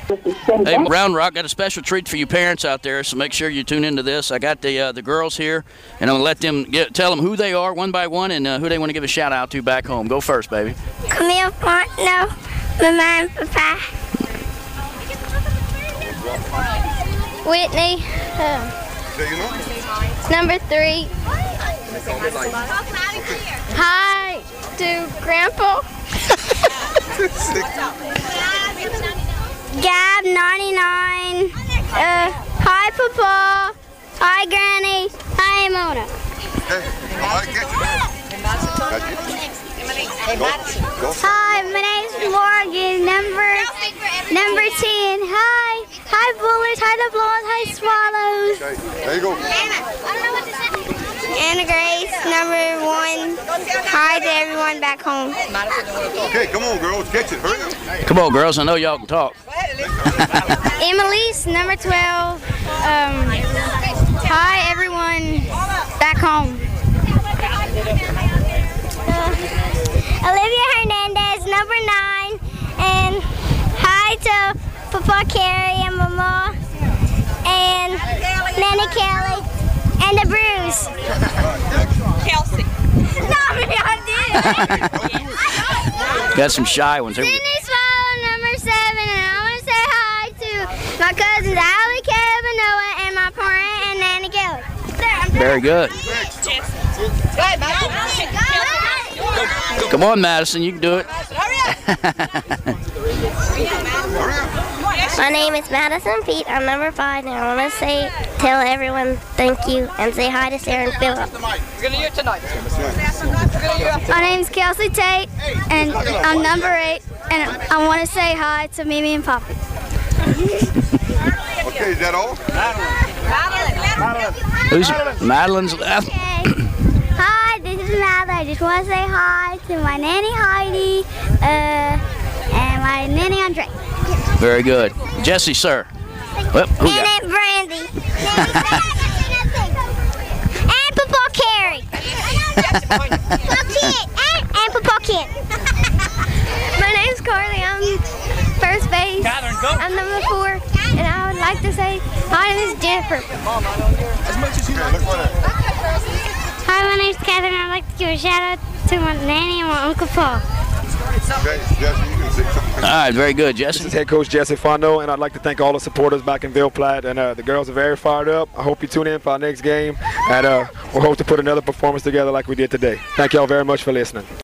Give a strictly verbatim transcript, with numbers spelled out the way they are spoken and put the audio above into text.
Hey, Round Rock got a special treat for you parents out there, so make sure you tune into this. I got the uh, the girls here, and I'm gonna let them get, tell them who they are one by one and uh, who they want to give a shout out to back home. Go first, baby. Camille Fontenot, Mama and Papa. Whitney, uh, number three. Hi to Grandpa. Gab ninety-nine. Uh, hi Papa. Hi Granny. Hi Mona. Hi, my name's Morgan. Number number ten. Hi. Hi Bullets. Hi the Blondes. Hi Swallows. Okay, there you go. Anna Grace, number one. Hi to everyone back home. Okay, come on, girls, catch it. Hurry up. Come on, girls. I know y'all can talk. Emily's number twelve. Um, hi everyone back home. Uh, Olivia Hernandez, number nine, and hi to Papa Carrie and Mama and Nanny Kelly and the Bruce. Kelsey. No, I did. Got some shy ones. Sydney Swallow, number seven, and I want to say hi to my cousins Allie, Caleb, and Noah, and my parent and Nanny Kelly. Very good. Come on, Madison, you can do it. My name is Madison Pete. I'm number five, and I want to say, tell everyone thank you, and say hi to Sarah and Philip. We're gonna do it tonight. My name is Kelsey Tate, and I'm number eight, and I want to say hi to Mimi and Papa. Okay, is that all? Who's Madeline's left? Hi, this is Madeline. I just want to say hi to my nanny Heidi, uh, and my nanny Andre. Very good. Jesse, sir. Well, who and got? Aunt Brandy. And Papa Carrie. Papa Kent. And, and Papa Kent. My name's Carly. I'm first base. I'm number four. And I would like to say hi to Miss Jennifer. Hi, my name's Catherine. I'd like to give a shout out to my nanny and my Uncle Paul. Okay, Jesse, you can say something. All right, very good, Jesse. This is head coach Jesse Fondo, and I'd like to thank all the supporters back in Ville Platte, and uh, the girls are very fired up. I hope you tune in for our next game, and uh, we'll hope to put another performance together like we did today. Thank y'all very much for listening.